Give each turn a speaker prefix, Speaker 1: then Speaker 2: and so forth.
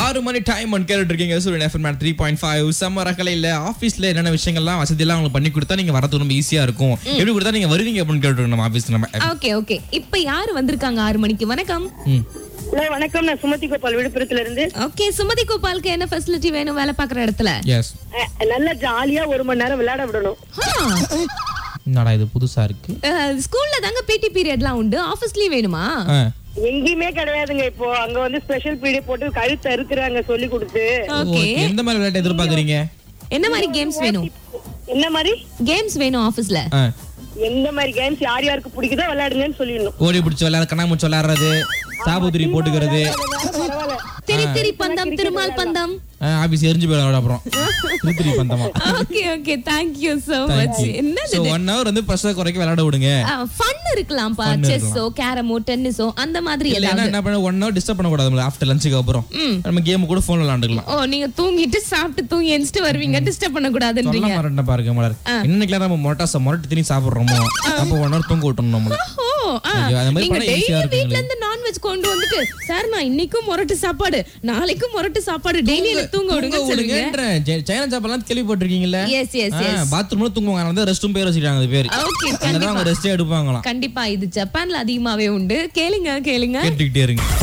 Speaker 1: 6 மணி time one கேட்டுட்டு இருக்கீங்க. சூரியன் எஃப்எம் 3.5 சம்மர் அகலையில ஆபீஸ்ல என்னென்ன விஷயங்கள்லாம் வசதி எல்லாம் உங்களுக்கு பண்ணி கொடுத்தா நீங்க வரது ரொம்ப ஈஸியா இருக்கும், எப்படி கொடுத்தா நீங்க வருவீங்க அப்படின்னு கேட்டுருக்கோம் நம்ம ஆபீஸ்ல. நம்ம
Speaker 2: ஓகே இப்ப யாரு வந்திருக்காங்க 6 மணிக்கு? வணக்கம்.
Speaker 3: வணக்கம், நான் சுமதி கோபால் விழுப்புரத்துல இருந்து.
Speaker 2: ஓகே, சுமதி கோபாலுக்கு என்ன ஃபெசிலிட்டி வேணும் வேலை பாக்குற இடத்துல?
Speaker 1: எஸ்,
Speaker 3: நல்லா ஜாலியா 1 மணி நேரம் விளையாட விடணும்.
Speaker 1: என்னடா இது புதுசா இருக்கு?
Speaker 2: ஸ்கூல்ல தாங்க பிடி பீரியட்லாம் உண்டு, ஆபீஸ்லயே வேணுமா?
Speaker 3: எங்கேயுமே கிடையாதுங்க. இப்போ அங்க வந்து ஸ்பெஷல் பீரியட் போட்டு கழுத்து அறுக்குறாங்க சொல்லி கொடுத்து.
Speaker 2: ஓகே,
Speaker 1: எந்த மாதிரி விளையாட்டு எதிர்பார்க்கறீங்க?
Speaker 2: என்ன மாதிரி கேம்ஸ் வேணும்?
Speaker 3: என்ன மாதிரி
Speaker 2: கேம்ஸ் வேணும் ஆபீஸ்ல?
Speaker 3: எந்த மாதிரி கேம்ஸ் யார் யாருக்கு பிடிக்குதோ விளையாடுங்கன்னு சொல்லிடணும்.
Speaker 1: ஓடி பிடிச்சு விளையாட, கண்ணாமூச்சி விளையாடுறது, சாபுத்திரி போட்டுக்கிறது,
Speaker 2: திரி பந்தம், திருமால் பந்தம்.
Speaker 1: ஆபீஸ் எரிஞ்சு போயிடும் அப்புறம் திருத்திரி பந்தமா.
Speaker 2: Okay thank you so much. என்னது
Speaker 1: 1 hour வந்து பிரஷர் குறைக்க விளையாட விடுங்க.
Speaker 2: ஃபன் இருக்கலாம்ப்பா, செஸ்ஸோ கேரமோ டென்னிஸோ அந்த மாதிரி
Speaker 1: இல்ல என்ன பண்ண 1 hour டிஸ்டர்ப் பண்ண கூடாது. ஆஃப்டர் லஞ்சுக்கு அப்புறம் நம்ம கேம் கூட போன்ல விளையாண்டுக்கலாம்.
Speaker 2: ஓ, நீங்க தூங்கிட்டு சாப்பிட்டு தூங்கி எந்திட்டு வருவீங்க, டிஸ்டர்ப் பண்ண கூடாதுன்றீங்க.
Speaker 1: சொல்ல மாட்டேன் பாருங்க மலர், இன்னைக்கு நம்ம மொரட்டு திணி சாப்பிடுறோமோ அப்ப 1 hour தூங்க விட்டணும் நம்மள.
Speaker 2: நீங்க டெய்லி வீட்ல இருந்து நான்வெஜ் கொண்டு வந்துட்டு சார் நான் இன்னைக்கும் மொரட்டு சாப்பாடு நாளைக்கும் மொரட்டு சாப்பாடு டெய்லி தூங்க விடுங்க சொல்லுங்க.
Speaker 1: சைனா சாப்பாடுலாம் கேள்விப்பட்டிருக்கீங்கல்ல?
Speaker 2: எஸ்
Speaker 1: பாத்ரூம்ல தூங்குவாங்க, அந்த ரெஸ்ட் ரூம் பேர் வச்சிருக்காங்க. அது பேர்
Speaker 2: ஓகே,
Speaker 1: அங்கதான் அவங்க ரெஸ்ட் எடுப்பாங்களாம்.
Speaker 2: கண்டிப்பா இது ஜப்பான்ல அதிகமாவே உண்டு. கேளுங்க
Speaker 1: கேட்டுக்கிட்டே இருங்க.